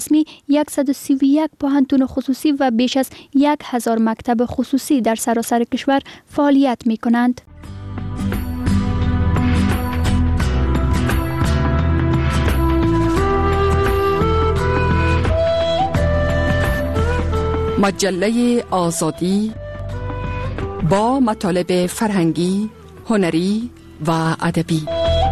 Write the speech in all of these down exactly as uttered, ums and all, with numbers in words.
رسمی صد و سی و یک پوهنتون خصوصی و بیش از یک هزار مکتب خصوصی در سراسر کشور فعالیت می کنند. مجله آزادی با مطالب فرهنگی، هنری و ادبی.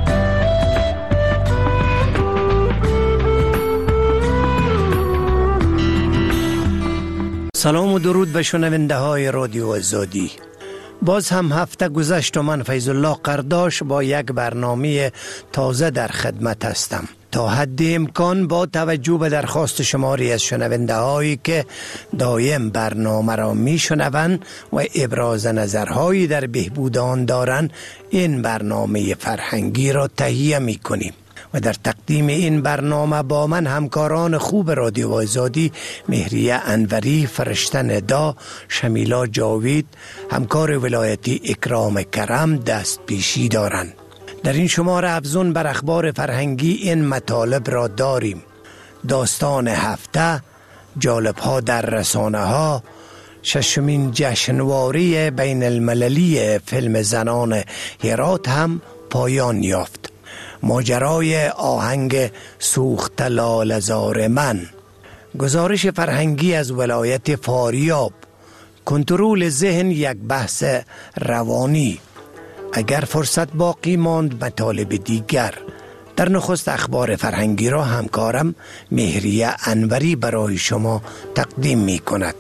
سلام و درود به شنونده های رادیو آزادی. باز هم هفته گذشت و من فیض الله قرداش با یک برنامه تازه در خدمت هستم. تا حد امکان با توجه به درخواست شماری از شنونده هایی که دایم برنامه را می شنوند و ابراز نظرهایی در بهبود آن دارند، این برنامه فرهنگی را تهیه می کنیم و در تقدیم این برنامه با من همکاران خوب رادیو آزادی مهریه انوری، فرشته ندا، شمیلا جاوید، همکار ولایتی اکرام کرم دست پیشی دارند. در این شماره افزون بر اخبار فرهنگی این مطالب را داریم: داستان هفته، جالب‌ها در رسانه ها، ششمین جشنواره بین المللی فیلم زنان هرات هم پایان یافت، ماجرای آهنگ سوخت لاله زار من، گزارش فرهنگی از ولایت فاریاب، کنترل ذهن یک بحث روانی، اگر فرصت باقی ماند مطالب دیگر. در نخست اخبار فرهنگی را همکارم مهریه انوری برای شما تقدیم می کند.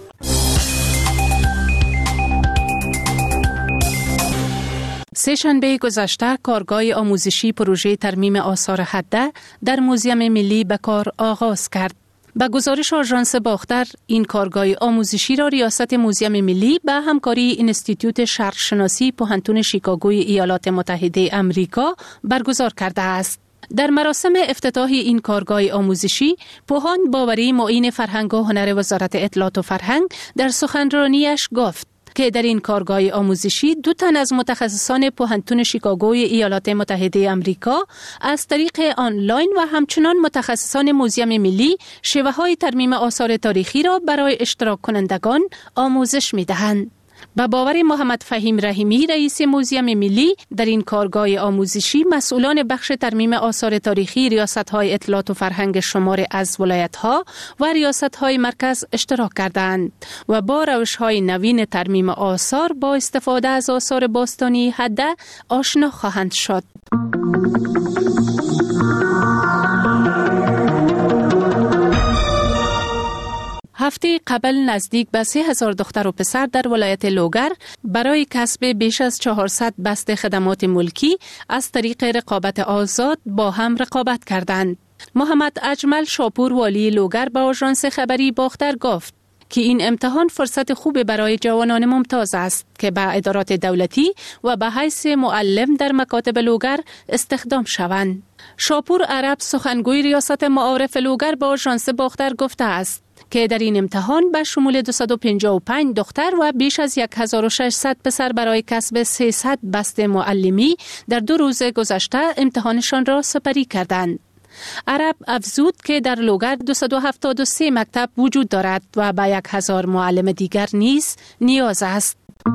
سه شنبه گذشته کارگاه آموزشی پروژه ترمیم آثار حده در موزیم ملی به کار آغاز کرد. به گزارش آژانس باختر، این کارگاه آموزشی را ریاست موزیم ملی به همکاری انستیتوت شرقشناسی پوهنتون شیکاگوی ایالات متحده امریکا برگزار کرده است. در مراسم افتتاح این کارگاه آموزشی، پوهان باوری معین فرهنگ و هنر وزارت اطلاعات و فرهنگ در سخنرانیش گفت که در این کارگاه آموزشی دو تن از متخصصان پوهنتون شیکاگوی ایالات متحده امریکا از طریق آنلاین و همچنان متخصصان موزیم ملی شیوه‌های ترمیم آثار تاریخی را برای اشتراک کنندگان آموزش می‌دهند. به باور محمد فهیم رحیمی، رئیس موزیم ملی، در این کارگاه آموزشی مسئولان بخش ترمیم آثار تاریخی ریاست‌های اطلاعات و فرهنگ شمار از ولایت‌ها و ریاست‌های مرکز اشتراک کردند و با روش‌های نوین ترمیم آثار با استفاده از آثار باستانی حده آشنا خواهند شد. هفته قبل نزدیک به سه هزار دختر و پسر در ولایت لوگر برای کسب بیش از چهارصد بسته خدمات ملکی از طریق رقابت آزاد با هم رقابت کردند. محمد اجمل شاپور والی لوگر به آژانس خبری باختر گفت که این امتحان فرصت خوب برای جوانان ممتاز است که به ادارات دولتی و به حیث معلم در مکاتب لوگر استخدام شوند. شاپور عرب، سخنگوی ریاست معارف لوگر، به آژانس باختر گفته است که در این امتحان به شمول دویست و پنجاه و پنج دختر و بیش از هزار و ششصد پسر برای کسب سیصد بسته معلمی در دو روز گذشته امتحانشان را سپری کردند. عرب افزود که در لوگر دویست و هفتاد و سه مکتب وجود دارد و به یک هزار معلم دیگر نیز نیاز است.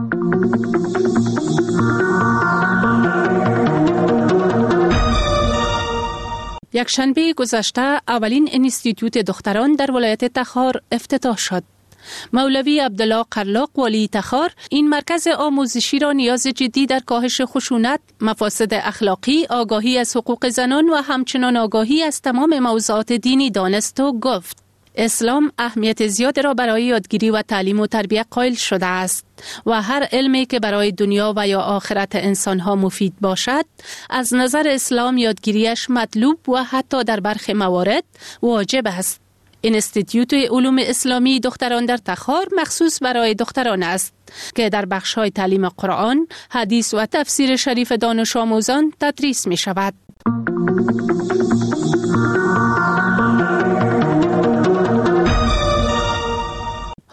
یک شنبه گذشته اولین انستیتوت دختران در ولایت تخار افتتاح شد. مولوی عبدالله قرلاق والی تخار این مرکز آموزشی را نیاز جدی در کاهش خشونت، مفاسد اخلاقی، آگاهی از حقوق زنان و همچنان آگاهی از تمام موضوعات دینی دانست و گفت اسلام اهمیت زیاد را برای یادگیری و تعلیم و تربیت قائل شده است و هر علمی که برای دنیا و یا آخرت انسانها مفید باشد از نظر اسلام یادگیریش مطلوب و حتی در برخی موارد واجب است. انستیتوت علوم اسلامی دختران در تخار مخصوص برای دختران است که در بخش‌های تعلیم قرآن، حدیث و تفسیر شریف دانش آموزان تدریس می شود.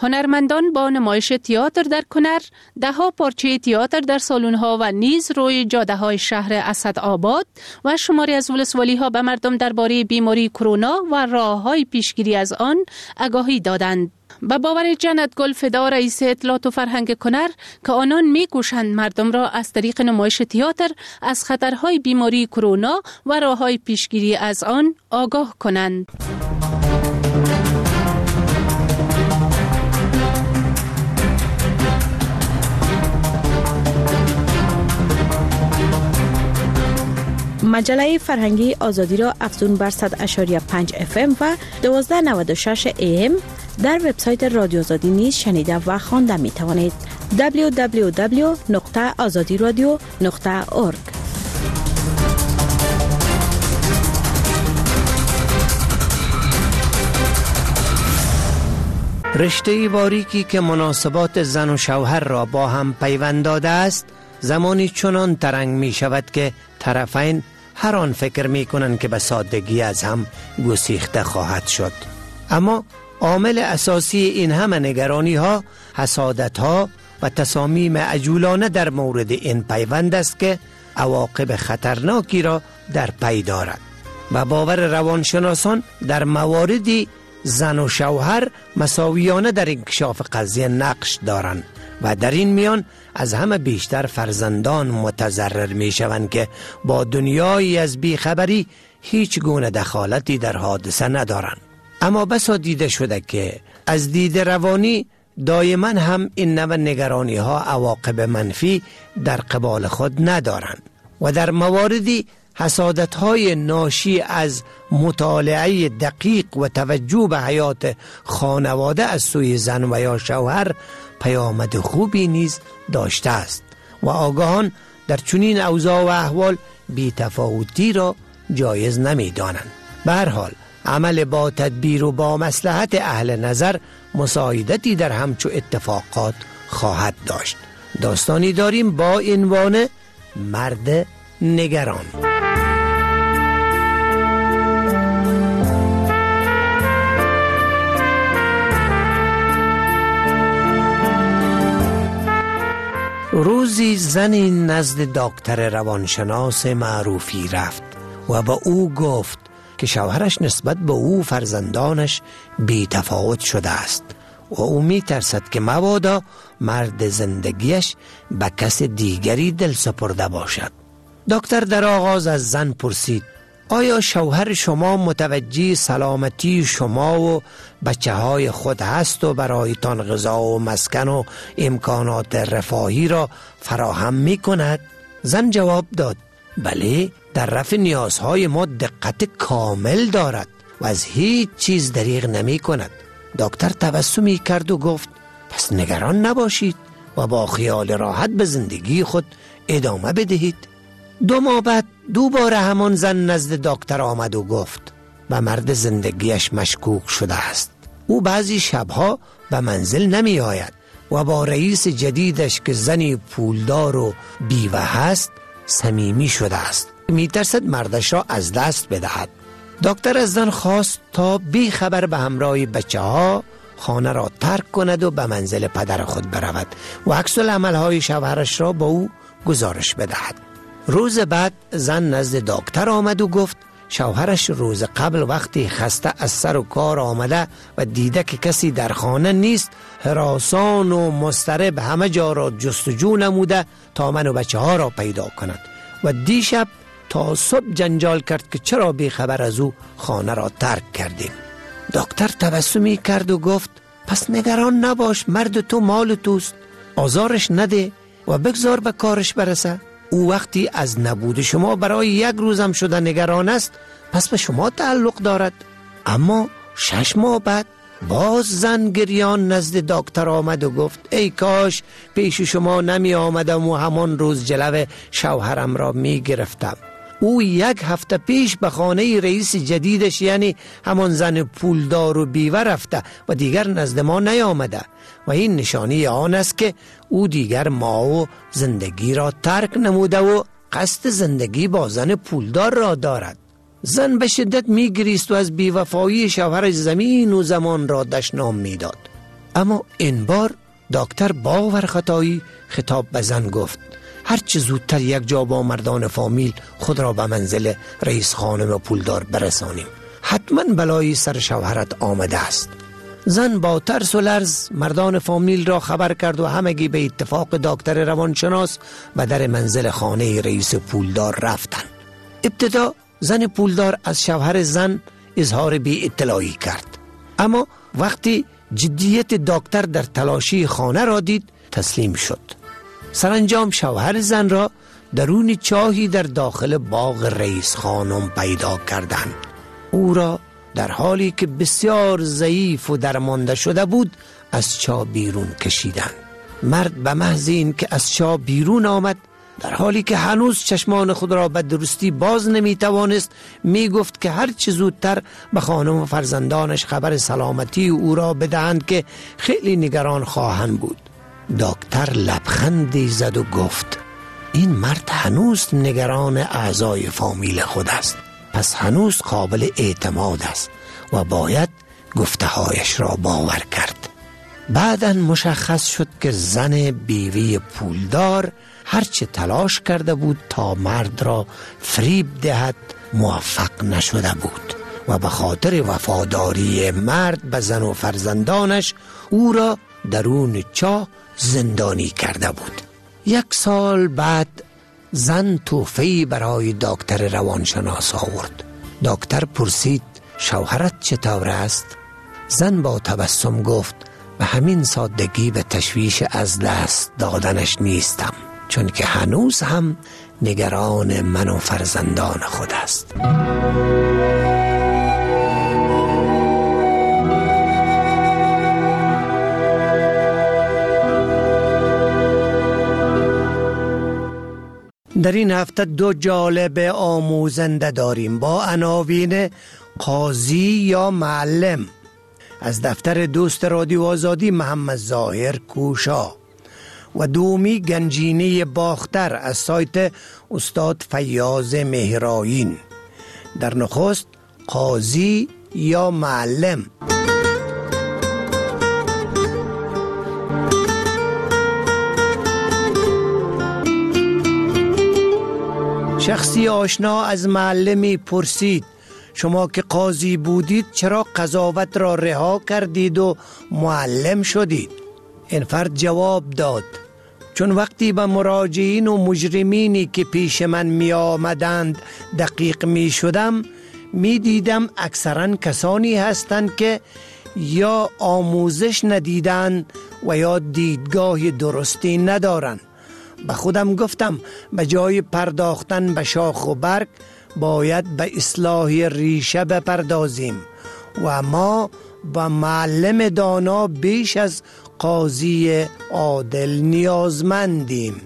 هنرمندان با نمایش تئاتر در کنر، ده ها پارچه تئاتر در سالن‌ها و نیز روی جاده‌های شهر اسدآباد و شماری از ولسوالی‌ها به مردم درباره بیماری کرونا و راه‌های پیشگیری از آن آگاهی دادند. به باور جنت گل فدا رئیس اطلاعات و فرهنگ کنر که آنان می‌کوشند مردم را از طریق نمایش تئاتر از خطرهای بیماری کرونا و راه‌های پیشگیری از آن آگاه کنند. مجله فرهنگی آزادی را افزون بر صد و پنج اف ام و دوازده و نود و شش ای ام در وبسایت رادیو آزادی نیز شنیده و خوانده می توانید. دبلیو دبلیو دبلیو نقطه آزادی رادیو نقطه اورگ. رشته باریکی که مناسبات زن و شوهر را با هم پیوند داده است، زمانی چنان ترنگ می شود که طرفین هر آن فکر می کنند که به سادگی از هم گسیخته خواهد شد. اما عامل اساسی این همه نگرانی ها، حسادت ها و تصامیم عجولانه در مورد این پیوند است که عواقب خطرناکی را در پی دارد. و باور روانشناسان در مواردی زن و شوهر مساویانه در انکشاف قضیه نقش دارند و در این میان از همه بیشتر فرزندان متضرر می شوند که با دنیایی از بیخبری هیچ گونه دخالتی در حادثه ندارند. اما بسا دیده شده که از دید روانی دائما هم این نوع نگرانی ها عواقب منفی در قبال خود ندارند و در مواردی حسادت های ناشی از مطالعه دقیق و توجه به حیات خانواده از سوی زن و یا شوهر پیامد خوبی نیز داشته است و آگاهان در چنین اوضاع و احوال بی تفاوتی را جایز نمی دانند. به هر حال عمل با تدبیر و با مصلحت اهل نظر مساعدتی در همچو اتفاقات خواهد داشت. داستانی داریم با عنوان مرد نگران. روزی زنی نزد دکتر روانشناس معروفی رفت و با او گفت که شوهرش نسبت به او فرزندانش بی تفاوت شده است و او می ترسد که مبادا مرد زندگیش به کس دیگری دل سپرده باشد. دکتر در آغاز از زن پرسید: آیا شوهر شما متوجه سلامتی شما و بچه های خود هست و برایتان غذا و مسکن و امکانات رفاهی را فراهم می کند؟ زن جواب داد: بله، در رفع نیازهای ما دقت کامل دارد و از هیچ چیز دریغ نمی کند. دکتر تبسمی کرد و گفت: پس نگران نباشید و با خیال راحت به زندگی خود ادامه بدهید. دو ماه بعد دوباره همان زن نزد دکتر آمد و گفت: به مرد زندگیش مشکوک شده است. او بعضی شبها به منزل نمی آید و با رئیس جدیدش که زنی پولدار و بیوه هست صمیمی شده است. می ترسد مردش را از دست بدهد. دکتر از زن خواست تا بی خبر به همراه بچه ها خانه را ترک کند و به منزل پدر خود برود و عکس العمل های شوهرش را با او گزارش بدهد. روز بعد زن نزد دکتر آمد و گفت شوهرش روز قبل وقتی خسته از سر و کار آمده و دیده که کسی در خانه نیست، هراسان و مضطرب همه جا را جستجو نموده تا من و بچه ها را پیدا کند و دیشب تا صبح جنجال کرد که چرا بی خبر از او خانه را ترک کردیم. دکتر تبسمی کرد و گفت: پس نگران نباش، مرد تو مال توست، آزارش نده و بگذار به کارش برسه. او وقتی از نبود شما برای یک روزم شده نگران است، پس به شما تعلق دارد. اما شش ماه بعد باز زن گریان نزد دکتر آمد و گفت: ای کاش پیش شما نمی آمدم و همان روز جلو شوهرم را می گرفتم. او یک هفته پیش به خانه رئیس جدیدش یعنی همان زن پولدار و بیوه رفته و دیگر نزد ما نیامده و این نشانی آن است که او دیگر ما و زندگی را ترک نموده و قصد زندگی با زن پولدار را دارد. زن به شدت می گریست و از بیوفایی شوهرش زمین و زمان را دشنام می داد. اما این بار دکتر باورخطایی خطاب به زن گفت هر چه زودتر یک جا با مردان فامیل خود را به منزل رئیس خانم پولدار برسانیم. حتما بلایی سر شوهرت آمده است. زن با ترس و لرز مردان فامیل را خبر کرد و همگی به اتفاق دکتر روانشناس و در منزل خانه رئیس پولدار رفتند. ابتدا زن پولدار از شوهر زن اظهار بی اطلاعی کرد، اما وقتی جدیت دکتر در تلاشی خانه را دید تسلیم شد. سرانجام شوهر زن را درون چاهی در داخل باغ رئیس خانم پیدا کردند. او را در حالی که بسیار ضعیف و درمانده شده بود از چاه بیرون کشیدند. مرد به محض این که از چاه بیرون آمد، در حالی که هنوز چشمان خود را به درستی باز نمی توانست، می گفت که هر چه زودتر به خانم و فرزندانش خبر سلامتی او را بدهند که خیلی نگران خواهند بود. دکتر لبخندی زد و گفت این مرد هنوز نگران اعضای فامیل خود است، پس هنوز قابل اعتماد است و باید گفته‌هایش را باور کرد. بعداً مشخص شد که زن بیوی پولدار هرچه تلاش کرده بود تا مرد را فریب دهد موفق نشده بود و به خاطر وفاداری مرد به زن و فرزندانش او را درون چاه زندانی کرده بود. یک سال بعد زن تحفه‌ای برای دکتر روانشناس آورد. دکتر پرسید شوهرت چطور است؟ زن با تبسم گفت به همین سادگی به تشویش از دست دادنش نیستم، چون که هنوز هم نگران من و فرزندان خود است. در این هفته دو جالب آموزنده داریم با عناوین قاضی یا معلم از دفتر دوست رادیو آزادی محمد ظاهر کوشا و دومی گنجینه باختر از سایت استاد فیاض مهرآیین. در نخست قاضی یا معلم. شخصی آشنا از معلمی پرسید شما که قاضی بودید چرا قضاوت را رها کردید و معلم شدید؟ این فرد جواب داد چون وقتی به مراجعین و مجرمینی که پیش من می آمدند دقیق می شدم می دیدم اکثرا کسانی هستند که یا آموزش ندیدند و یا دیدگاه درستی ندارند. به خودم گفتم به جای پرداختن به شاخ و برگ باید به اصلاح ریشه بپردازیم و ما با معلم دانا بیش از قاضی عادل نیازمندیم.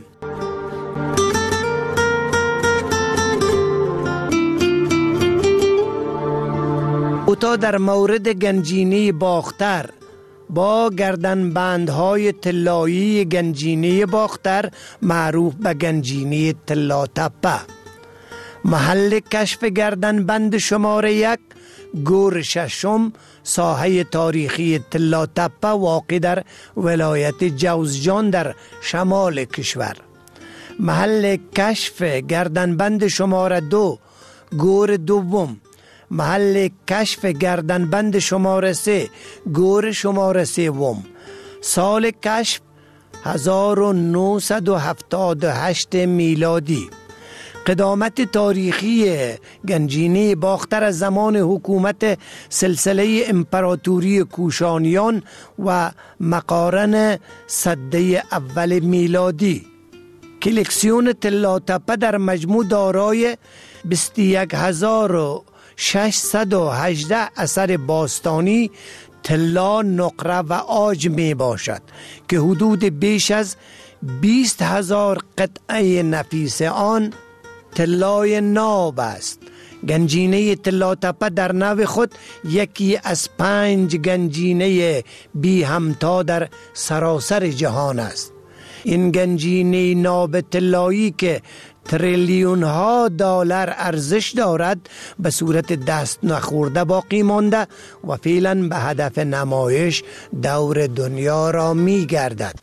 او تا در مورد گنجینه باختر با گردنبندهای طلایی گنجینه باختر معروف به گنجینه طلا تپه، محل کشف گردنبند شماره یک گور ششم ساحه تاریخی طلا تپه واقع در ولایت جوزجان در شمال کشور، محل کشف گردنبند شماره دو گور دوم، محل کشف گردنبند شماره سه گور شماره سوم، سال کشف هزار و نهصد و هفتاد و هشت میلادی. قدامت تاریخی گنجینه باختر از زمان حکومت سلسله امپراتوری کوشانیان و مقارن سده اول میلادی. کلکسیون طلا تپه در مجموع دارای بیست و یک هزار و ششصد و هجده اثر باستانی طلا، نقره و عاج می باشد که حدود بیش از بیست هزار قطعه نفیس آن طلای ناب است. گنجینه طلا تپه در نوع خود یکی از پنج گنجینه بی همتا در سراسر جهان است. این گنجینه ناب طلایی که تریلیون ها دلار ارزش دارد به صورت دست نخورده باقی مانده و فعلا به هدف نمایش دور دنیا را می گردد.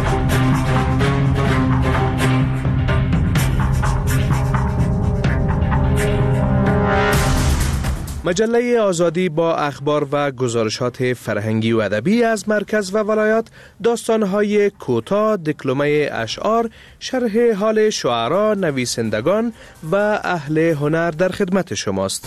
مجله آزادی با اخبار و گزارشات فرهنگی و ادبی از مرکز و ولایات، داستان‌های کوتاه، دکلمه اشعار، شرح حال شعرا، نویسندگان و اهل هنر در خدمت شماست.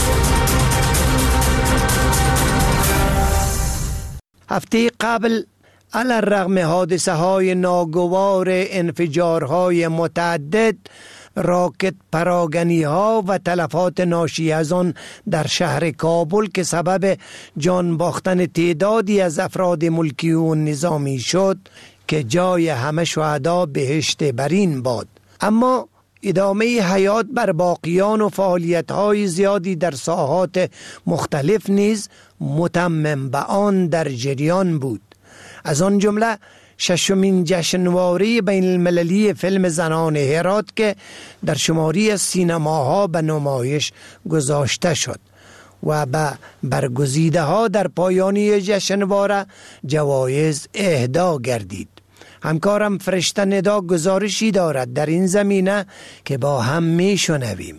هفته قبل علی الرغم حادثه های ناگوار انفجارهای متعدد، راکت پراگنی ها و تلفات ناشی از آن در شهر کابل که سبب جان باختن تعدادی از افراد ملکی و نظامی شد که جای همه شهدا بهشت برین باد، اما ادامه حیات بر باقیان و فعالیت های زیادی در ساحات مختلف نیز متمم به آن در جریان بود. از آن جمله ششمین جشنواره بین المللی فیلم زنان هرات که در شماری از سینماها به نمایش گذاشته شد و به برگزیده ها در پایانی جشنواره جوایز اهدا گردید. همکارم فرشته ندا گزارشی دارد در این زمینه که با هم می شنویم.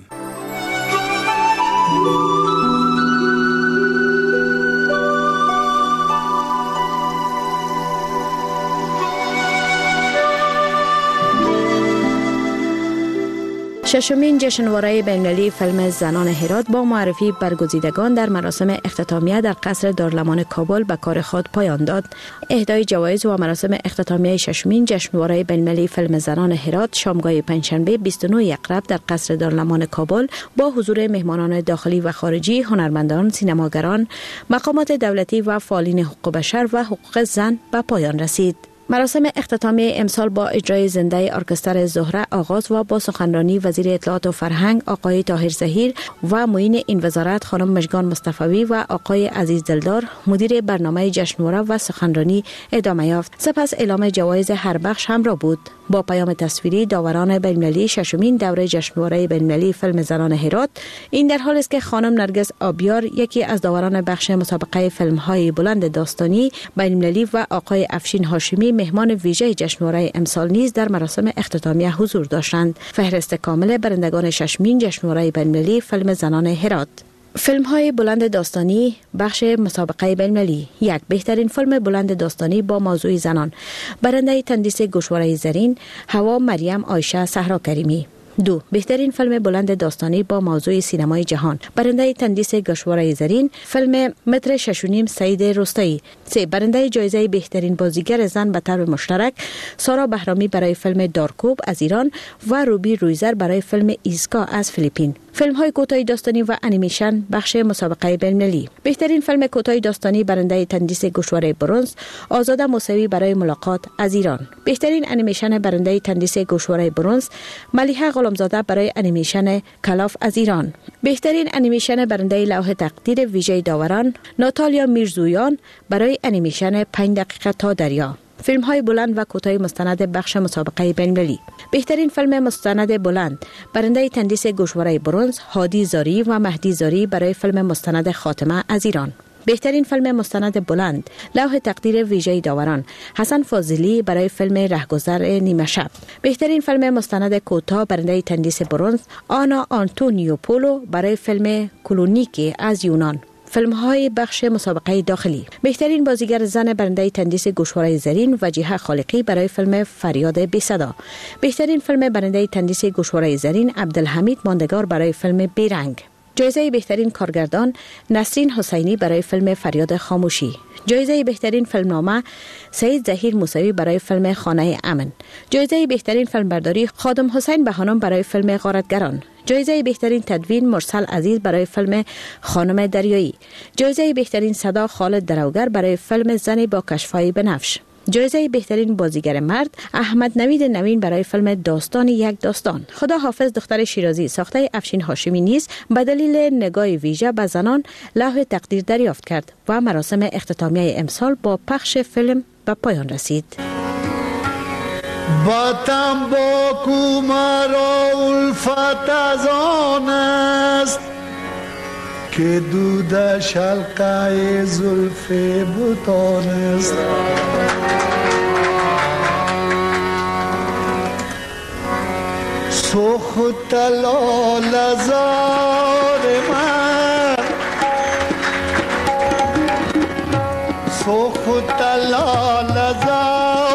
ششمین جشنواره بین‌المللی فیلم زنان هرات با معرفی برگزیدگان در مراسم اختتامیه در قصر دارالمان کابل به کار خود پایان داد. اهدای جوایز و مراسم اختتامیه ششمین جشنواره بین‌المللی فیلم زنان هرات شامگاه پنجشنبه بیست و نه اقرب در قصر دارالمان کابل با حضور مهمانان داخلی و خارجی، هنرمندان، سینماگران، مقامات دولتی و فعالین حقوق بشر و حقوق زن به پایان رسید. مراسم اختتامیه امسال با اجرای زنده ارکستر زهره آغاز و با سخنرانی وزیر اطلاعات و فرهنگ آقای طاهر ظهیر و معین این وزارت خانم مژگان مصطفی و آقای عزیز دلدار مدیر برنامه جشنواره و سخنرانی ادامه یافت. سپس اعلام جوایز هر بخش همراه بود. با پیام تصویری داوران بین‌المللی ششمین دوره جشنواره بین‌المللی فیلم زنان هرات، این در حالی است که خانم نرگس آبیار یکی از داوران بخش مسابقه فیلم‌های بلند داستانی بین‌المللی و آقای افشین هاشمی مهمان ویژه جشنواره امسال نیز در مراسم اختتامیه حضور داشتند. فهرست کامل برندگان ششمین جشنواره بین‌المللی فیلم زنان هرات: فیلم های بلند داستانی بخش مسابقه بین‌المللی. یک، بهترین فیلم بلند داستانی با موضوع زنان، برنده تندیس گوشواره زرین هوا مریم عایشه صحرا کریمی. دو، بهترین فیلم بلند داستانی با موضوع سینمای جهان، برنده تندیس گوشواره زرین فیلم متر شش و نیم سعید رستایی. سه، برنده جایزه بهترین بازیگر زن به طور مشترک سارا بهرامی برای فیلم دارکوب از ایران و روبی رویزر برای فیلم ایسکا از فیلیپین. فیلم های کوتاه داستانی و انیمیشن بخش مسابقه بین‌المللی. بهترین فیلم کوتاه داستانی برنده تندیس گوشواره برنز آزاده موسوی برای ملاقات از ایران. بهترین انیمیشن برنده تندیس گوشواره برنز ملیحه غلامزاده برای انیمیشن کلاف از ایران. بهترین انیمیشن برنده لوح تقدیر ویژه داوران ناتالیا میرزویان برای انیمیشن پنج دقیقه تا دریا. فیلم های بلند و کوتاه مستند بخش مسابقه بین‌المللی. بهترین فیلم مستند بلند برنده تندیس گوشواره برنز هادی زاری و مهدی زاری برای فیلم مستند خاتمه از ایران. بهترین فیلم مستند بلند لوح تقدیر ویژه داوران حسن فاضلی برای فیلم رهگذر نیمه شب. بهترین فیلم مستند کوتاه برنده تندیس برنز آنا آنتونیوپولو برای فیلم کلونیکی از یونان. فیلم های بخش مسابقه داخلی. بهترین بازیگر زن برنده تندیس گوشواره زرین وجیحه خالقی برای فیلم فریاد بی صدا. بهترین فیلم برنده تندیس گوشواره زرین عبدالحمید ماندگار برای فیلم بیرنگ. جایزه بهترین کارگردان نسرین حسینی برای فیلم فریاد خاموشی. جایزه بهترین فیلمنامه سعید ظهیر موسوی برای فیلم خانه امن. جایزه بهترین فیلمبرداری خادم حسین بهانم برای فیلم غارتگران. جایزه بهترین تدوین مرسل عزیز برای فیلم خانم دریایی. جایزه بهترین صدا خالد دروگر برای فیلم زن با کشفای بنفش. جایزه بهترین بازیگر مرد احمد نوید نوین برای فیلم داستان یک داستان. خدا حافظ دختر شیرازی ساخته افشین هاشمی نیز به دلیل نگاه ویژه به زنان لوح تقدیر دریافت کرد و مراسم اختتامیه امسال با پخش فیلم به پایان رسید. با تنباکو مرا الفت از آن است که دود شلقه زلف بتان است. سرخ و طلا لزار من، سرخ و طلا لزار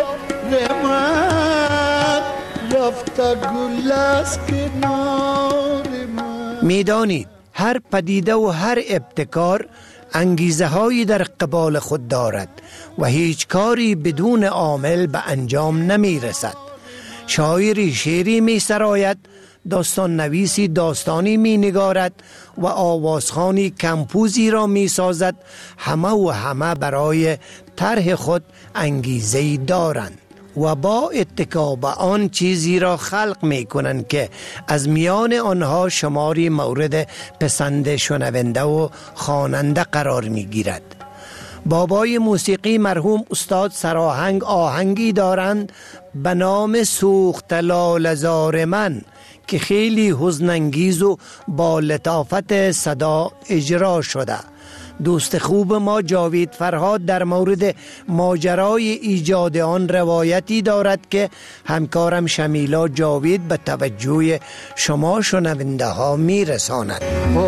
من، رفت گل از کنار من. میدانید هر پدیده و هر ابتکار انگیزه هایی در قبال خود دارد و هیچ کاری بدون عامل به انجام نمی رسد. شاعری شعری می سراید، داستان نویسی داستانی می نگارد و آوازخوانی کمپوزی را می سازد. همه و همه برای طرح خود انگیزه‌ای دارند و با اتکا به آن چیزی را خلق می کنند که از میان آنها شماری مورد پسند شنونده و خواننده قرار می گیرد. بابای موسیقی مرحوم استاد سراهنگ آهنگی دارند به نام سوخت لاله زار من که خیلی حزن‌انگیز و با لطافت صدا اجرا شده. دوست خوب ما جاوید فرهاد در مورد ماجرای ایجاد آن روایتی دارد که همکارم شمیلا جاوید به توجه شما شنونده ها می رساند.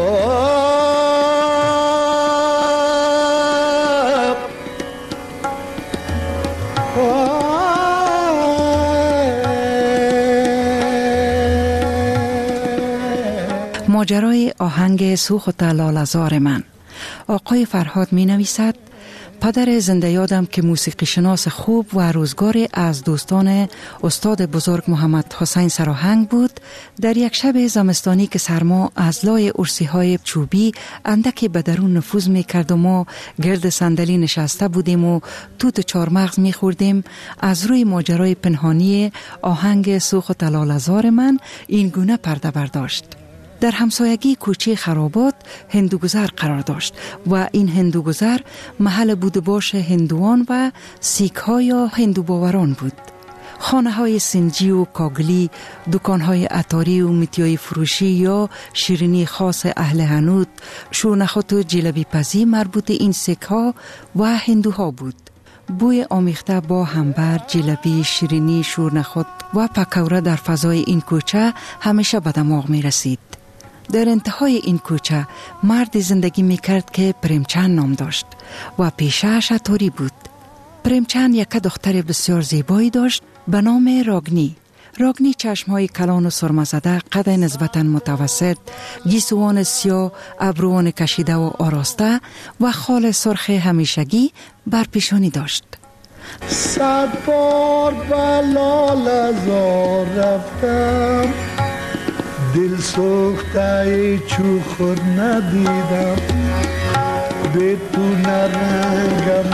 ماجرای آهنگ سوخت لاله زار من. آقای فرهاد می نویسد: پدر زنده یادم که موسیقی شناس خوب و روزگاری از دوستان استاد بزرگ محمد حسین سراهنگ بود، در یک شب زمستانی که سرما از لای ارسی های چوبی اندکی به درون نفوذ می کرد و ما گرد صندلی نشسته بودیم و توت چارمغز می خوردیم، از روی ماجرای پنهانی آهنگ سوخت لاله زار من این گونه پرده برداشت. در همسایگی کوچه خرابات هندوگذر قرار داشت و این هندوگذر محل بود باش هندوان و سیک ها یا هندو باوران بود. خانه های سنجی و کاگلی، دکان های عطاری و میتیای فروشی یا شیرینی خاص اهل هنود، شورنخات و جلبی پزی مربوط این سیک ها و هندوها بود. بوی آمیخته با همبر، جلبی، شیرینی، شورنخات و پکوره در فضای این کوچه همیشه به دماغ می رسید. در انتهای این کوچه مردی زندگی می کرد که پریمچند نام داشت و پیشه‌اش عطاری بود. پریمچند یک دختر بسیار زیبایی داشت به نام راگنی. راگنی چشمهای کلان و سرمزده، قد نسبتاً متوسط، گیسوان سیاه، ابروان کشیده و آراسته و خال سرخ همیشگی بر پیشانی داشت. صد بار به لاله زار رفتم، دل سوخته چوخور ندیدم، به تو نرنگم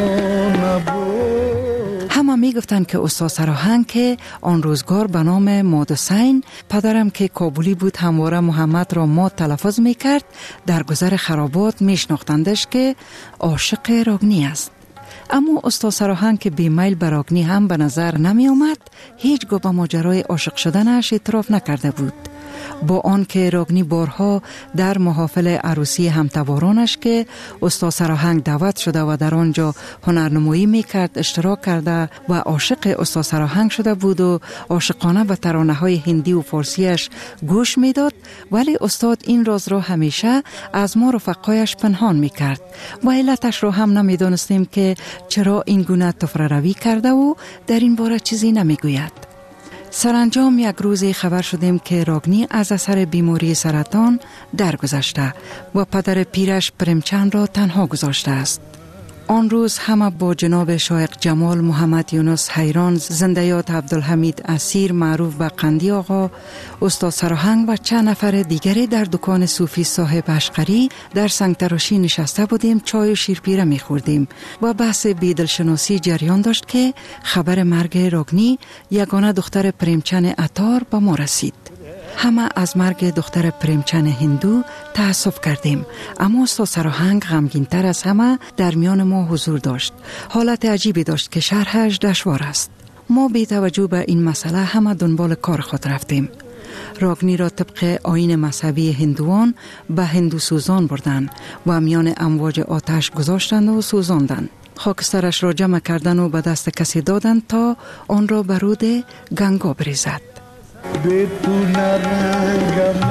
نبود. همه می گفتن که استاد سراهنگ که آن روزگار به نام مادحسین، پدرم که کابلی بود همواره محمد را ماد تلفظ می کرد، در گذر خرابات می شناختندش که عاشق راگنی است. اما استاد سراهنگ که بیمیل به راگنی هم به نظر نمی آمد، هیچگاه به ماجرای عاشق شدنش اعتراف نکرده بود. با آن که راگنی بارها در محافل عروسی همتوارانش که استاد سراهنگ دعوت شده و در آنجا هنرنمایی میکرد اشتراک کرده و عاشق استاد سراهنگ شده بود و عاشقانه به ترانه های هندی و فارسیش گوش میداد، ولی استاد این راز را همیشه از ما رفقایش پنهان میکرد و علتش را هم نمیدانستیم که چرا این گونه تفره روی کرده و در این باره چیزی نمیگوید. سرانجام یک روزی خبر شدیم که راگنی از اثر بیماری سرطان درگذشته و پدر پیرش پریمچند را تنها گذاشته است. آن روز همه با جناب شایق جمال محمد یونس حیران، زنده یاد عبدالحمید اسیر معروف به قندی آقا، استاد سراهنگ و چند نفر دیگری در دکان صوفی صاحب اشقری در سنگ تراشی نشسته بودیم، چای و شیرپیره می خوردیم و بحث بیدلشناسی جریان داشت که خبر مرگ راگنی، یگانه دختر پریمچند عطار، به ما رسید. همه از مرگ دختر پریمچند هندو تأسف کردیم، اما استاد سراهنگ غمگین‌تر از همه در میان ما حضور داشت. حالت عجیبی داشت که شرحش دشوار است. ما بی توجه به این مسئله همه دنبال کار خود رفتیم. راگنی را طبق آیین مذهبی هندوان به هندو سوزان بردن و میان امواج آتش گذاشتند و سوزاندند. خاکسترش را جمع کردن و به دست کسی دادند تا آن را به رود گنگا بریزد. به تو نرنگم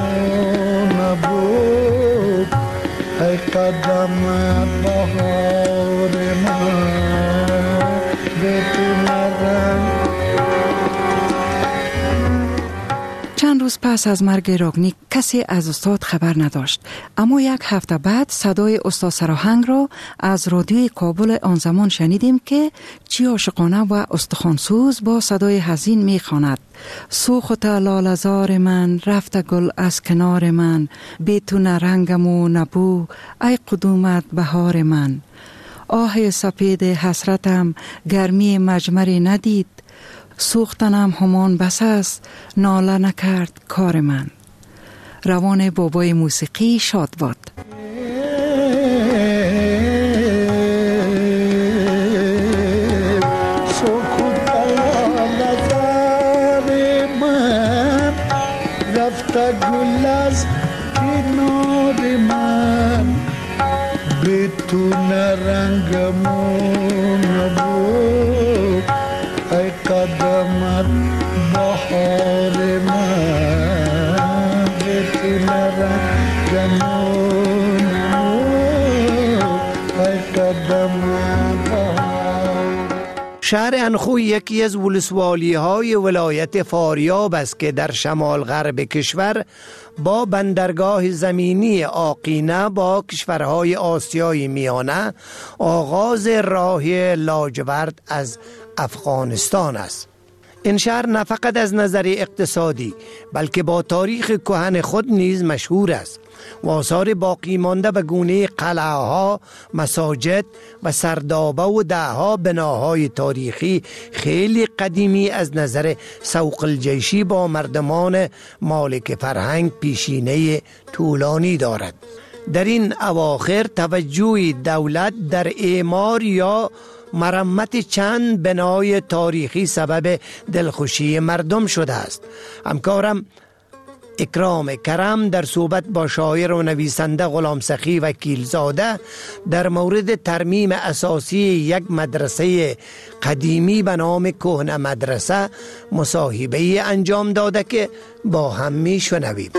نبود ای قدم بهار من، به تو نرنگ. چند روز پس از مرگ راگنی کسی از استاد خبر نداشت، اما یک هفته بعد صدای استاد سراهنگ را از رادیوی کابل آن زمان شنیدیم که چی عاشقانه و استخوانسوز با صدای حزین میخواند: سوخت لاله‌زار من، رفت گل از کنار من، بی تو نرنگم و نبو ای قدومت بهار من. آه سپید حسرتم گرمی مجمری ندید، سوختنم همان بس است ناله نکرد کار من. روان بابای موسیقی شاد باد. سوخت لاله‌زار من، رفت گل از کنار من، به تو نرنگم نبود ای قدمت بهار من، به تو نرنگم نبود ای قدمت بهار. شهر انخوی یکی از ولسوالی های ولایت فاریاب است که در شمال غرب کشور با بندرگاه زمینی آقینه با کشورهای آسیای میانه آغاز راه لاجورد از افغانستان است. این شهر نه فقط از نظر اقتصادی بلکه با تاریخ کهن خود نیز مشهور است و آثار باقی مانده به گونه قلعه‌ها، مساجد و سردابه و دهها بناهای تاریخی خیلی قدیمی از نظر سوق الجیشی با مردمان مالک فرهنگ پیشینه طولانی دارد. در این اواخر توجه دولت در اعمار یا مرمت چند بنای تاریخی سبب دلخوشی مردم شده است. همکارم اکرام کرم در صحبت با شاعر و نویسنده غلام سخی وکیلزاده در مورد ترمیم اساسی یک مدرسه قدیمی به نام کهنه مدرسه مصاحبه انجام داده که با هم می شنویم.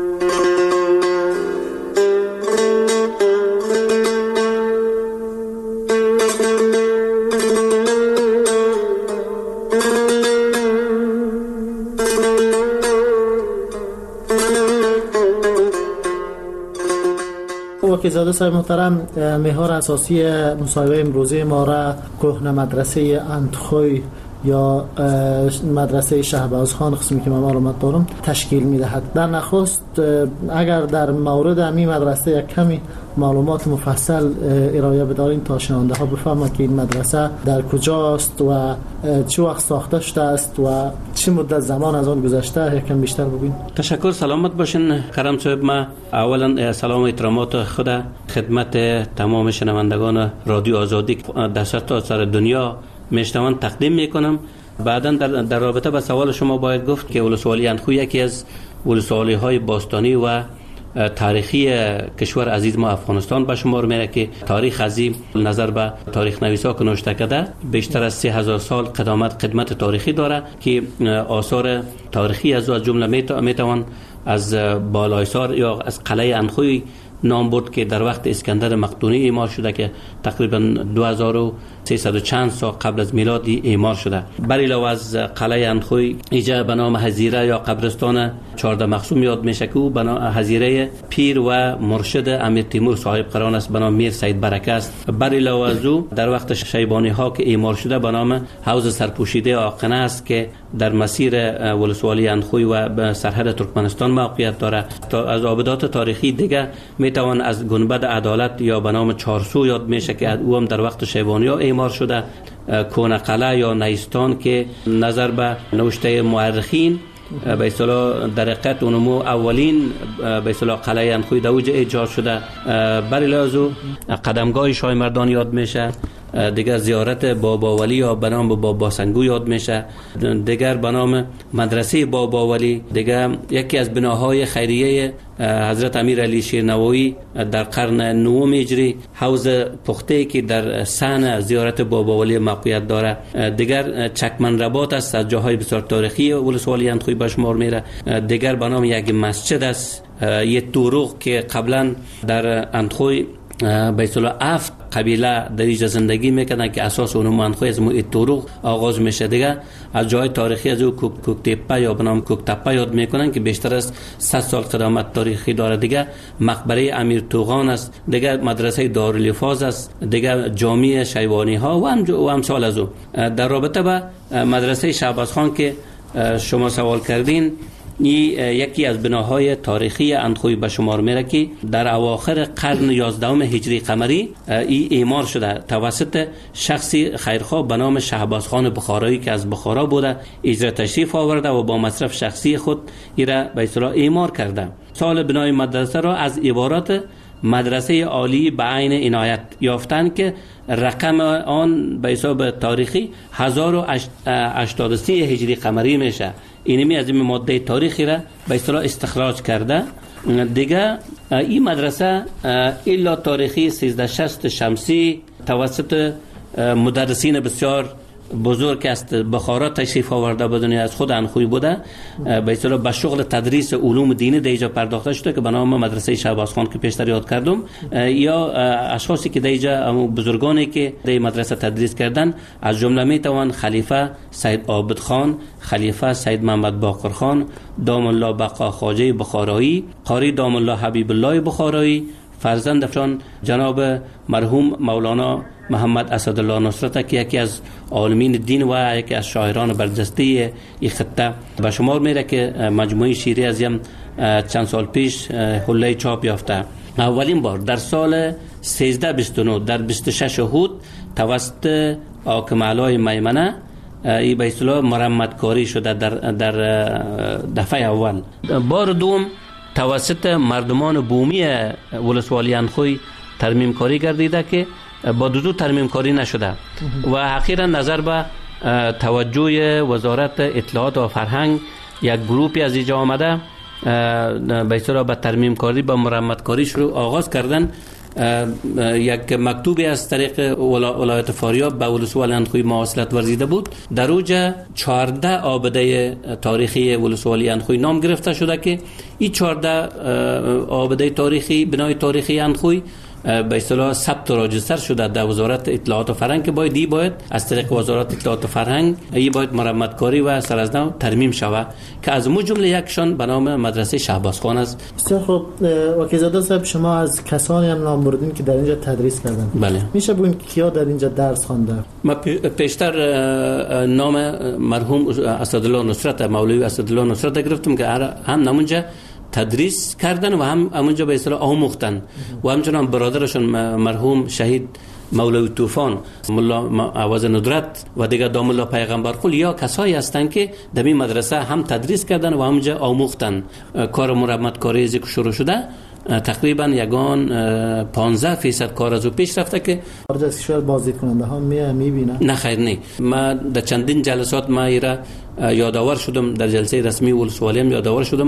وکیلزاده صاحب محترم، محور اساسی مصاحبه امروزی ما را کهنه مدرسه اندخوی یا مدرسه شهبازخان قسمی که من معلومات دارم تشکیل میدهد. در نخست اگر در مورد همین مدرسه یک کمی معلومات مفصل ارائه بدارین تا شنونده ها بفهمند که این مدرسه در کجاست و چه وقت ساخته شده است و چه مدت زمان از آن گذشته، یکم بیشتر بگوین. تشکر، سلامت باشین کرم صاحب. ما اولا سلام و احترامات خود خدمت تمام شنوندگان رادیو آزادی در سرتاسر دنیا میشنوند تقدیم میکنم. بعدا در, در رابطه با سوال شما باید گفت که ولسوالی اندخو یکی از ولسوالی های باستانی و تاریخی کشور عزیز ما افغانستان به شمار میره که تاریخ عظیم نظر به تاریخ نویسا که نوشته کرده بیشتر از سه هزار سال قدامت خدمت تاریخی داره که آثار تاریخی از از جمله میتوان از بالایسار یا از قلعه اندخوی نام برد که در وقت اسکندر مقدونی اعمار شده که تقریبا دو هزار و سیصد و چند سال قبل از میلاد اعمار شده. بر علاوه از قلعه اندخوی اینجا به نام حظیره یا قبرستان چهارده مقسوم یاد میشه که به نام حظیره پیر و مرشد امیر تیمور صاحب قران است به نام میر سید برکه است. بر علاوه از او در وقت شیبانی ها که اعمار شده به نام حوض سرپوشیده آقنه است که در مسیر ولسوالی اندخوی و سرحد ترکمنستان موقعیت داره. از آبادات تاریخی دیگه میتوان از گنبد عدالت یا به نام چارسو یاد میشه که او هم در وقت شیبانی ها اعمار شده. کهنه قلعه یا نیستان که نظر به نوشته مورخین به اصطلاح در حقیقت اونمو اولین به اصطلاح قلعه اندخوی در اوج ایجاد شده. بر علاوه قدمگاه شاه مردان یاد میشه. دیگر زیارت بابا ولی یا به نام بابا سنگو یاد میشه، دیگر به نام مدرسه بابا ولی، دیگر یکی از بناهای خیریه حضرت امیر علی شیرنوایی در قرن نهم هجری حوض پخته که در سن زیارت بابا ولی موقعیت داره. دیگر چکمن رباط است، از جاهای بسیار تاریخی ولسوالی اندخوی به شمار میره. دیگر به نام یک مسجد است، یه طرق که قبلا در اندخوی به اصطلاح افت قبیله در اینجا زندگی میکنن که اساس اونم اندخوی از موی طرق آغاز میشه. دیگه از جای تاریخی از او کوکتپه یا به نام کوکتپه یاد میکنن که بیشتر از صد سال قدامت تاریخی داره. دیگه مقبره امیر توغان است، دیگه مدرسه دارالحفاظ است، دیگه جامع شیبانی ها و هم و امثال از او. در رابطه با مدرسه شهباز خان که شما سوال کردین، این یکی از بناهای تاریخی اندخوی به شمار میره که در اواخر قرن یازدهم هجری قمری این اعمار شده توسط شخصی خیرخواه به نام شهباز خان بخارایی که از بخارا بوده، اجرا تشریف آورده و با مصرف شخصی خود ایره به اصطلاح اعمار کرده. سال بنای مدرسه را از عبارات مدرسه عالی به عین عنایت یافتن که رقم آن به حساب تاریخی هزار و هشتاد و سه هجری قمری میشه. اینمی از این ماده تاریخی را به اصطلاح استخراج کرده. دیگه این مدرسه الا تاریخی سیزده شصت شمسی توسط مدرسین بسیار بزرگ است بخارا تشریف آورده به دنیا از خود اندخوی بوده، به اصطلاح به شغل تدریس علوم دینی در اینجا پرداخته شده که به نام مدرسه شهباز خان که پیشتر یاد کردم، یا اشخاصی که در اینجا بزرگانی که در مدرسه تدریس کردن از جمله میتوان خلیفه سید عابد خان، خلیفه سید محمد باقر خان، دام الله بقا خواجه بخارایی، قاری دام الله حبیب الله بخارایی، فرزندشان جناب مرحوم مولانا محمد اسدالله نصرت که یکی از عالمین دین و یکی از شاعران برجسته این خطه به شمار میره که مجموعه شیری از یم چند سال پیش حله چاپ یافته. اولین بار در سال سیزده بیست و نه در بیست و شش هود توسط حاکم علای میمنه این به اصطلاح مرمت کاری شده در در دفعه اول. بار دوم توسط مردمان بومی ولسوالی اندخوی ترمیم کاری گردیده که با دو ترمیم کاری نشده و اخیرا نظر به توجه وزارت اطلاعات و فرهنگ یک گروپی از اینجا آمده به اصطلاح به ترمیم کاری با مرمت کاری شروع آغاز کردن. یک مکتوبی از طریق ولایت فاریاب به ولسوالی اندخوی مواصلت ورزیده بود. در اوج چهارده آبده تاریخی ولسوالی اندخوی نام گرفته شده که این چهارده آبده تاریخی بنای تاریخی اندخوی به اصطلاح ثبت و راجستر شده در وزارت اطلاعات و فرهنگ که باید دی باید از طریق وزارت اطلاعات و فرهنگ ای باید مرمت کاری و سر از نو ترمیم شود که از مو جمله یکشان به نام مدرسه شهباز خان است. بسیار خوب. وکیل‌زاده صاحب، شما از کسانی هم نام بردین که در اینجا تدریس کردن. بله. میشه بگین کیا در اینجا درس خواندن؟ ما پیشتر نام مرحوم اسدالله نصرت مولوی اسدالله نصرت گرفتم که هم نمونجا تدریس کردن و هم همونجا به اصطلاح آموختن و همچنان برادرشون مرحوم شهید مولوی طوفان ملا عوض ندرت و دیگر دام الله پیغمبر قل یا کسایی هستند که در این مدرسه هم تدریس کردن و همونجا آموختن. کار مرمت کاری که شروع شده تقریبا یگان پانزده فیصد کار از او پیش رفته که خارج از کشور بازدید کننده ها می میبینن. نه خیر نه، ما در چندین جلسات ما ایرا یادآور شدم، در جلسه رسمی ولسوالی هم یادآور شدم،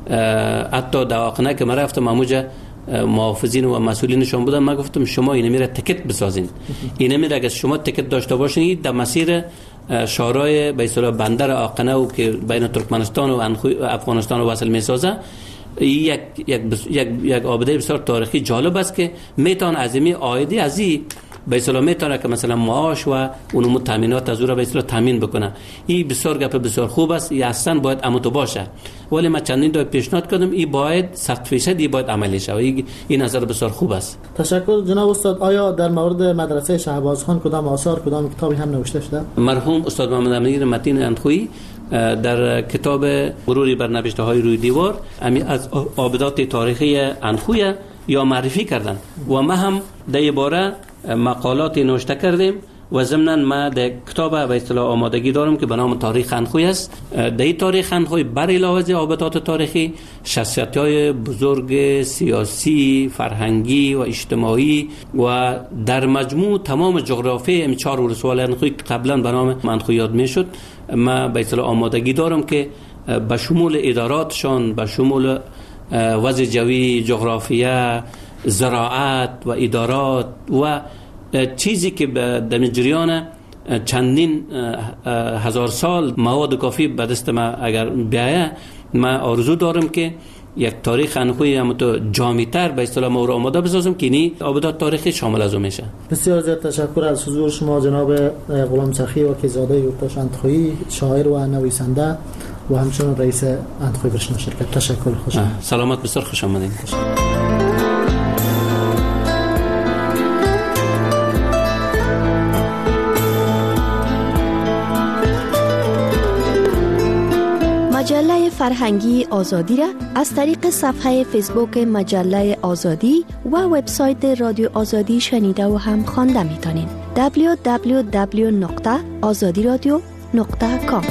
حتی دواخانه که ما رفتم همونجا محافظین و مسئولینشون بودن، ما گفتم شما اینو میره تکت بسازین، اینو میره اگه شما تکت داشته باشین در مسیر شارای به اصطلاح بندر آقنه و که بین ترکمنستان و افغانستان و وصل میسازه، یک یک یک یک آبده بسیار تاریخی جالب است که میتونه از این عایدی از این به اصطلاح میتونه که مثلا معاش و اونم تامینات از او را به اصطلاح تامین بکنه. این بسیار گپ بسیار خوب است، این اصلا باید امتو باشه، ولی من چندین تا پیشنهاد کردم این باید صد فیصد این باید عملی شه. این این نظر بسیار خوب است. تشکر جناب استاد. آیا در مورد مدرسه شهباز خان کدام آثار کدام کتابی هم نوشته شده؟ مرحوم استاد محمد امیر متین اندخویی در کتاب مروری بر نوشته های روی دیوار از آبدات تاریخی اندخوی یا معرفی کردن و ما هم در باره مقالاتی نوشته کردیم و ضمناً ما در کتاب به اصطلاح آمادگی دارم که به نام تاریخ اندخوی است. در این تاریخ اندخوی بر علاوه از آبدات تاریخی، شخصیت‌های بزرگ سیاسی، فرهنگی و اجتماعی و در مجموع تمام جغرافی این چهار ولسوالی اندخوی که قبلا به نام اندخوی یاد میشد، ما به اصطلاح آمادگی دارم که به شمول اداراتشان، به شمول وضع جوی، جغرافیه، زراعت و ادارات و چیزی که در جریان چندین هزار سال مواد کافی به دست ما اگر بیایه، ما آرزو دارم که یک تاریخ اندخوی هم تو جامع‌تر به اصطلاح ما رو آماده بسازم که اینی آبدات تاریخی شامل از اون میشه. بسیار زیاد تشکر از حضور شما جناب غلام سخی و کیزاده یورتاش اندخویی، شاعر و نویسنده و همچنین رئیس اندخوی برشنا شرکت. تشکر. خوش آمدید. سلامت، بسیار خوش آمدید. مجله فرهنگی آزادی را از طریق صفحه فیسبوک مجله آزادی و وبسایت رادیو آزادی شنیده و هم خوانده میتونین. دبلیو دبلیو دبلیو نقطه آزادی رادیو نقطه کام.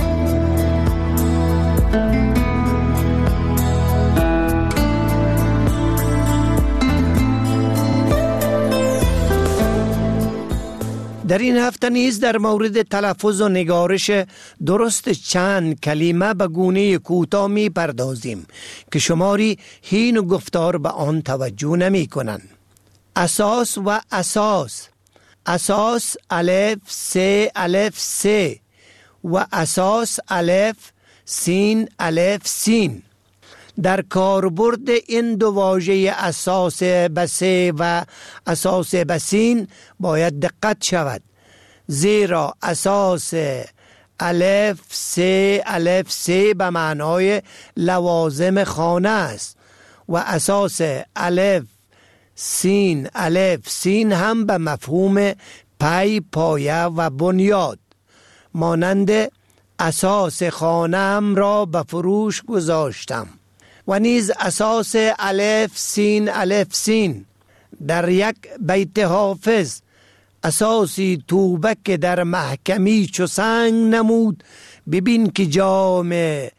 در این هفته نیز در مورد تلفظ و نگارش درست چند کلمه به گونه کوتاه می پردازیم که شماری هین و گفتار به آن توجه نمی کنند. اساس و اساس، اساس الف سه الف سه و اساس الف سین الف سین. در کاربرد این دو واژه اساس بسه و اساس بسین باید دقت شود، زیرا اساس الف سه الف سه به معنای لوازم خانه است و اساس الف سین الف سین هم به مفهوم پی، پایه و بنیاد، مانند اساس خانه‌ام را به فروش گذاشتم. و نیز اساس الف سین الف سین در یک بیت حافظ، اساسی توبه که در محکمی چو سنگ نمود، ببین که جام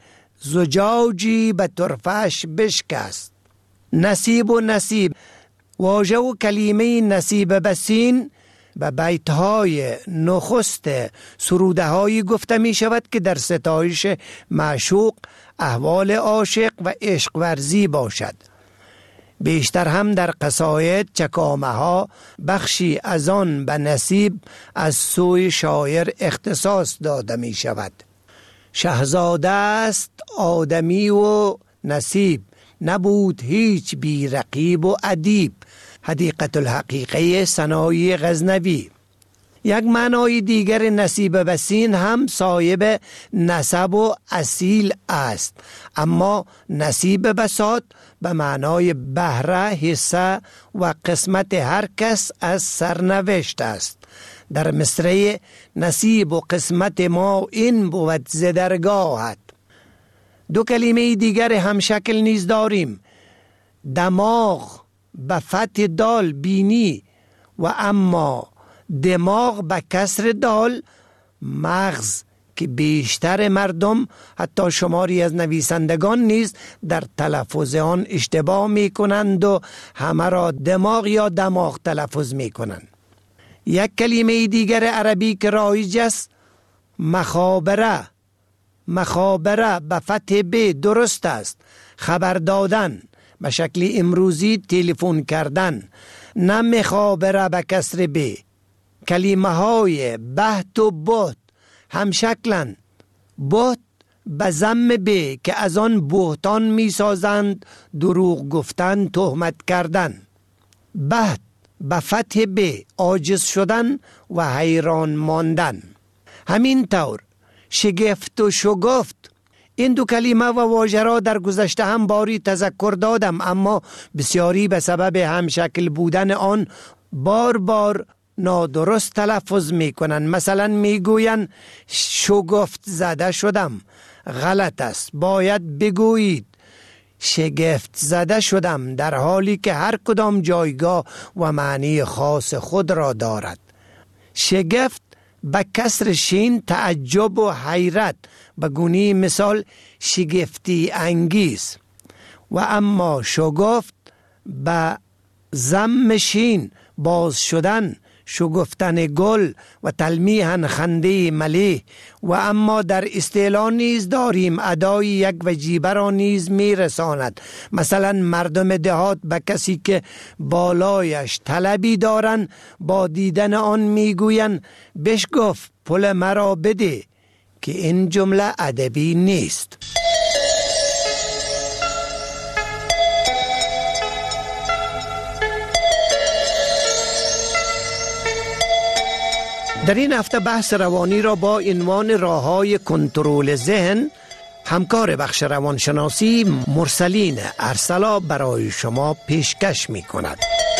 زجاجی به طرفش بشکست. نصیب و نصیب، واژه و کلمه نصیب بسین به بیت‌های نخست سروده هایی گفته می شود که در ستایش معشوق، احوال عاشق و عشق ورزی باشد. بیشتر هم در قصاید چکامه ها بخشی از آن به نصیب از سوی شاعر اختصاص داده می شود. شهزاده است آدمی و نصیب، نبود هیچ بی رقیب و ادیب. حدیقه الحقیقه ثنایی غزنوی. یک معنای دیگر نصیب بسین هم صاحب نسب و اصیل است، اما نصیب بساط به معنای بهره، حصه و قسمت هر کس از سرنوشت است. در مصرع نصیب و قسمت ما این بود ز درگاهت. دو کلمه دیگر هم شکل نیز داریم، دماغ به فتح دال بینی و اما دماغ به کسر دال مغز، که بیشتر مردم حتی شماری از نویسندگان نیز در تلفظ آن اشتباه می کنند و همه را دماغ یا دماغ تلفظ می کنند. یک کلمه دیگر عربی که رایج است مخابره. مخابره به فتح ب درست است، خبر دادن، به شکل امروزی تلفن کردن، نه مخابره به کسر ب. کلمه های بهت و بهت هم شکلن، بهت به ضم ب که از آن بهتان می سازند، دروغ گفتن، تهمت کردن. بهت به فتح ب عاجز شدن و حیران ماندن. همین طور شگفت و شگفت، این دو کلمه و واژه را در گذشته هم باری تذکر دادم، اما بسیاری به سبب همشکل بودن آن بار بار نادرست تلفظ می کنند. مثلا می گویند شگفت زده شدم، غلط است، باید بگویید شگفت زده شدم، در حالی که هر کدام جایگاه و معنی خاص خود را دارد. شگفت به کسر شین تعجب و حیرت به گونه مثال شگفتی انگیز. و اما شگفت به ضم شین باز شدن، شگفتن گل و تلمیحاً خنده ملیح. و اما در استعلا نیز داریم ادای یک وجیبه را نیز می رساند. مثلا مردم دهات به کسی که بالایش طلبی دارن با دیدن آن می گوین بشگفت پول مرا بده، که این جمله ادبی نیست. در این هفته بحث روانی را با عنوان راه‌های کنترل ذهن همکار بخش روانشناسی مرسلین ارسلا برای شما پیشکش می کند.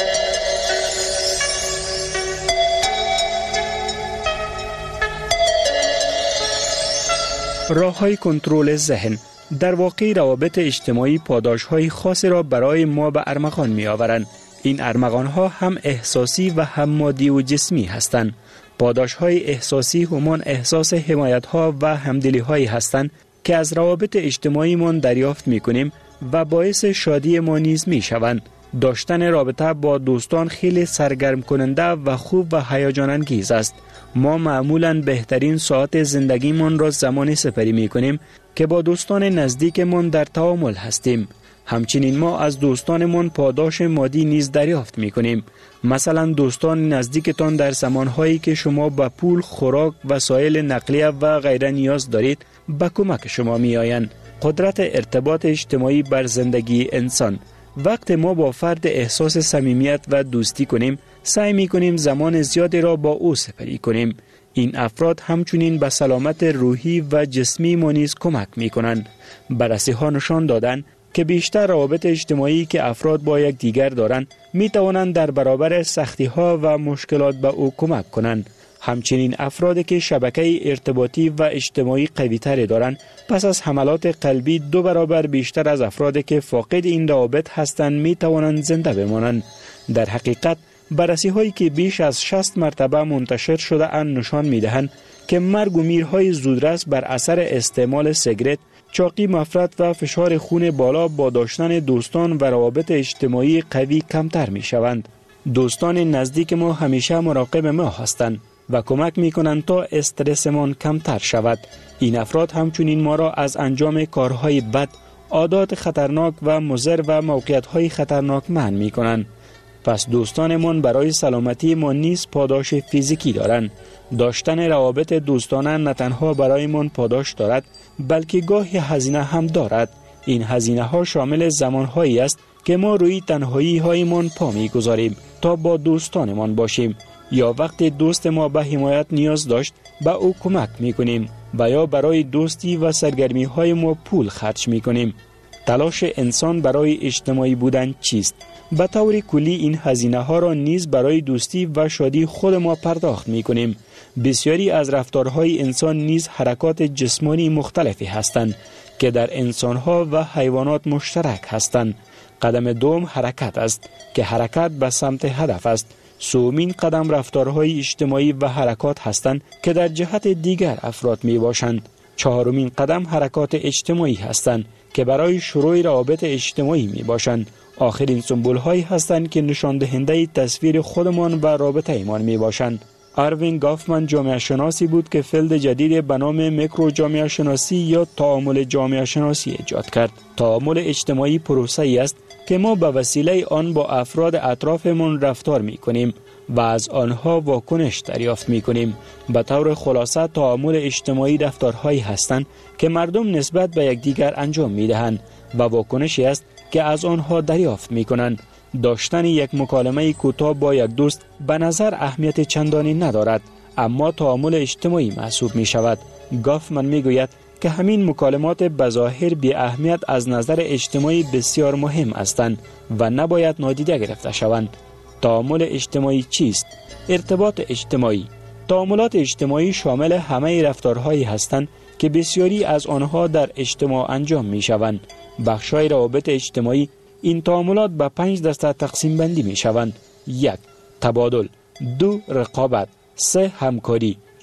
راه‌های کنترل ذهن در واقع روابط اجتماعی پاداش‌های خاصی را برای ما به ارمغان می‌آورند. این ارمغان‌ها هم احساسی و هم مادی و جسمی هستند. پاداش‌های احساسی همان احساس حمایت‌ها و همدلی‌هایی هستند که از روابط اجتماعی من دریافت می‌کنیم و باعث شادی ما نیز می‌شوند. داشتن رابطه با دوستان خیلی سرگرم کننده و خوب و هیجان انگیز است. ما معمولاً بهترین ساعت زندگیمان را زمانی سپری می‌کنیم که با دوستان نزدیکمان در تعامل هستیم. همچنین ما از دوستانمان پاداش مادی نیز دریافت می‌کنیم. مثلا دوستان نزدیکتان در زمانهایی که شما به پول، خوراک، وسایل نقلیه و غیره نیاز دارید به کمک شما می‌آیند. قدرت ارتباط اجتماعی بر زندگی انسان. وقت ما با فرد احساس صمیمیت و دوستی کنیم، سعی می‌کنیم زمان زیادی را با او سپری کنیم. این افراد همچنین به سلامت روحی و جسمی ما نیز کمک می‌کنند. بررسی‌ها نشان دادند که بیشتر روابط اجتماعی که افراد با یک دیگر دارند می توانند در برابر سختی ها و مشکلات به او کمک کنند. همچنین افرادی که شبکه ارتباطی و اجتماعی قوی تری دارند پس از حملات قلبی دو برابر بیشتر از افرادی که فاقد این روابط هستند می توانند زنده بمانند. در حقیقت بررسی هایی که بیش از شصت مرتبه منتشر شده اند نشان می دهند که مرگ و میرهای زودرس بر اثر استعمال سیگرت، چاقی مفرط و فشار خون بالا با داشتن دوستان و روابط اجتماعی قوی کمتر می شوند. دوستان نزدیک ما همیشه مراقب ما هستند و کمک می کنند تا استرسمان کمتر شود. این افراد همچنین ما را از انجام کارهای بد، عادات خطرناک و مضر و موقعیت‌های خطرناک منع می کنند. پس دوستانمان برای سلامتی ما نیز پاداش فیزیکی دارند. داشتن روابط دوستانه نه تنها برای من پاداش دارد بلکه گاهی هزینه هم دارد. این هزینه ها شامل زمان هایی است که ما روی تنهایی های من پا می گذاریم تا با دوستانمان باشیم، یا وقت دوست ما به حمایت نیاز داشت به او کمک می کنیم و یا برای دوستی و سرگرمی های ما پول خرج می کنیم. تلاش انسان برای اجتماعی بودن چیست؟ به طور کلی این هزینه ها را نیز برای دوستی و شادی خود ما پرداخت می کنیم. بسیاری از رفتارهای انسان نیز حرکات جسمانی مختلفی هستند که در انسانها و حیوانات مشترک هستند. قدم دوم حرکت است که حرکت به سمت هدف است. سومین قدم رفتارهای اجتماعی و حرکات هستند که در جهت دیگر افراد می باشند. چهارمین قدم حرکات اجتماعی هستند که برای شروع روابط اجتماعی می باشند. آخرین سمبول هایی هستند که نشان دهنده تصویر خودمان و رابطه ایمان می باشند. اروین گافمن جامعه شناسی بود که فیلد جدید به نام میکرو جامعه شناسی یا تعامل جامعه شناسی ایجاد کرد. تعامل اجتماعی پروسه ای است که ما به وسیله آن با افراد اطرافمان رفتار می کنیم و از آنها واکنش دریافت می کنیم. به طور خلاصه تعامل اجتماعی رفتارهایی هستند که مردم نسبت به یکدیگر انجام می دهند و واکنشی است که از آنها دریافت می کنند. داشتن یک مکالمه کوتاه با یک دوست به نظر اهمیت چندانی ندارد، اما تعامل اجتماعی محسوب می شود. گافمن می گوید که همین مکالمات بظاهر بی اهمیت از نظر اجتماعی بسیار مهم هستند و نباید نادیده گرفته شوند. تعامل اجتماعی چیست؟ ارتباط اجتماعی. تعاملات اجتماعی شامل همه رفتارهایی هستند که بسیاری از آنها در اجتماع انجام می شوند. بخشای روابط اجتماعی این تعاملات به پنج دسته تقسیم بندی می شوند. یک، تبادل. دو، رقابت. سه، همکاری.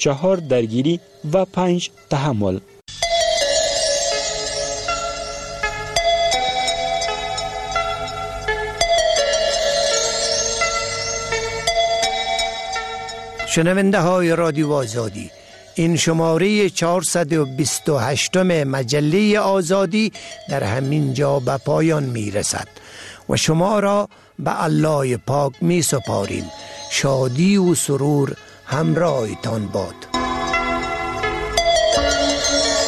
چهار درگیری و پنج تحمل. شنونده های رادیو آزادی، این شماره چهارصد و بیست و هشتم مجله آزادی در همین جا به پایان می رسد و شما را به الله پاک می سپاریم. شادی و سرور همراهتان باد.